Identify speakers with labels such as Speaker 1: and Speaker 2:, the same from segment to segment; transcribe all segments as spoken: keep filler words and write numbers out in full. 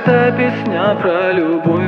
Speaker 1: Это песня про любовь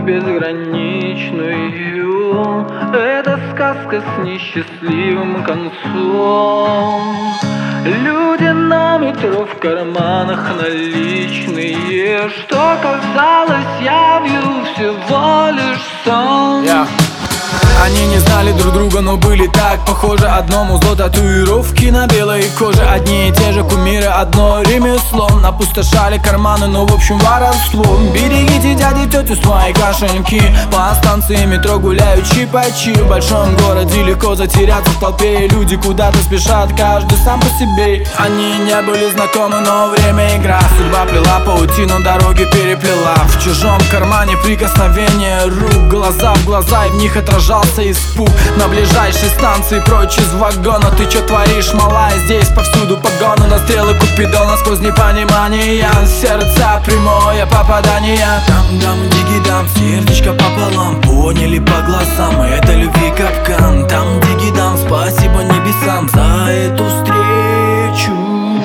Speaker 1: безграничную. Это сказка с несчастливым концом. Люди на метро, в карманах наличные. Что казалось явью, всего лишь сон.
Speaker 2: yeah. Они не знали друг друга, но были так похожи. Одному зло татуировки на белой коже. Одни и те же кумиры, одно ремесло. Опустошали карманы, но в общем воровство. Берегите дяди, тети, свои кошельки. По станции метро гуляют чипачи. В большом городе легко затеряться в толпе. Люди куда-то спешат, каждый сам по себе. Они не были знакомы, но время игра. Судьба плела паутину, дороги переплела. В чужом кармане прикосновение рук. Глаза в глаза, и в них отражался испуг. На ближайшей станции прочь из вагона. Ты чё творишь, малая? Здесь повсюду погоны. На стрелы Купидона сквозь непонимание. Сердца прямое попадание. Там-дам, диги-дам, сердечко пополам. Поняли по глазам, это любви капкан. Там, диги-дам, спасибо небесам за эту встречу.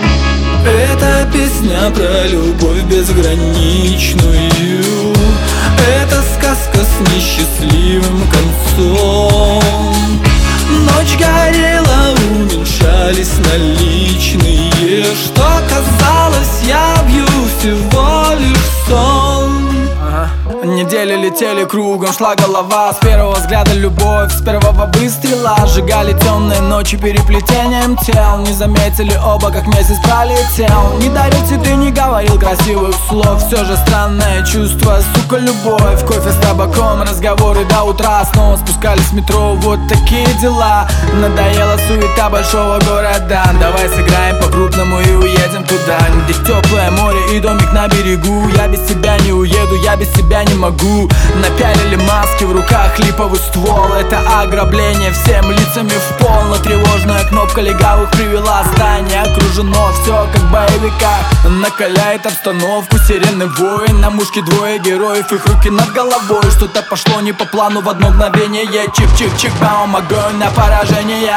Speaker 1: Это песня про любовь безграничную. Это сказка с несчастливым концом. Ночь горела, уменьшались наличные. Что казалось явью, всего лишь сон.
Speaker 2: Недели летели кругом, шла голова. С первого взгляда любовь, с первого выстрела. Сжигали темные ночи переплетением тел. Не заметили оба, как месяц пролетел. Не дарил цветы, не говорил красивых слов. Все же странное чувство, сука, любовь. Кофе с табаком, разговоры до утра. Снова спускались в метро, вот такие дела. Надоела суета большого города. Давай сыграем по-крупному и уедем туда, где теплое море и домик на берегу. Я без тебя не уеду, я без тебя не могу. Напялили маски, в руках липовый ствол. Это ограбление всем лицами в пол. Но тревожная кнопка легавых привела. Здание окружено, все как в боевиках. Накаляет обстановку сирены вой. На мушке двое героев, их руки над головой. Что-то пошло не по плану в одно мгновение. Чик-чик-чик-баум, огонь на поражение.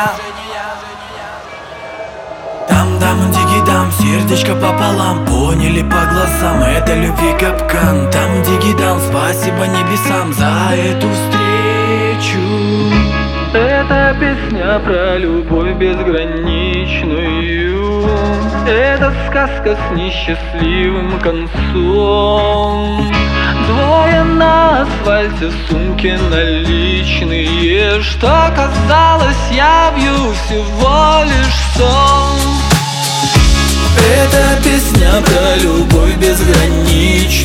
Speaker 2: Там-дам, диги-дам, сердечко пополам. Поняли по глазам, это любви капкан. Там, диги-дам, спасибо небесам за эту встречу.
Speaker 1: Это песня про любовь безграничную. Это сказка с несчастливым концом. Двое на асфальте, сумки наличные. Что казалось явью, всего лишь сон. Это песня про любовь безграничную.